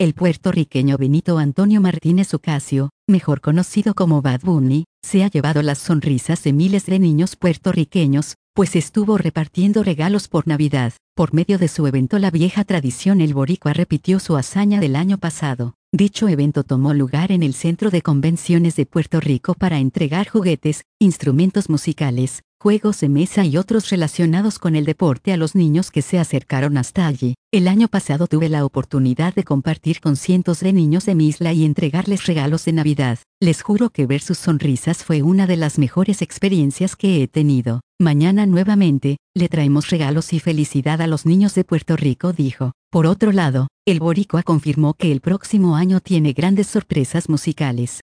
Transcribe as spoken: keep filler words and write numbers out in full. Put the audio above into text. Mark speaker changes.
Speaker 1: El puertorriqueño Benito Antonio Martínez Ocasio, mejor conocido como Bad Bunny, se ha llevado las sonrisas de miles de niños puertorriqueños, pues estuvo repartiendo regalos por Navidad. Por medio de su evento La Vieja Tradición, el boricua repitió su hazaña del año pasado. Dicho evento tomó lugar en el Centro de Convenciones de Puerto Rico para entregar juguetes, instrumentos musicales, juegos de mesa y otros relacionados con el deporte a los niños que se acercaron hasta allí. El año pasado tuve la oportunidad de compartir con cientos de niños de mi isla y entregarles regalos de Navidad. Les juro que ver sus sonrisas fue una de las mejores experiencias que he tenido. Mañana nuevamente, le traemos regalos y felicidad a los niños de Puerto Rico, dijo. Por otro lado, el boricua confirmó que el próximo año tiene grandes sorpresas musicales.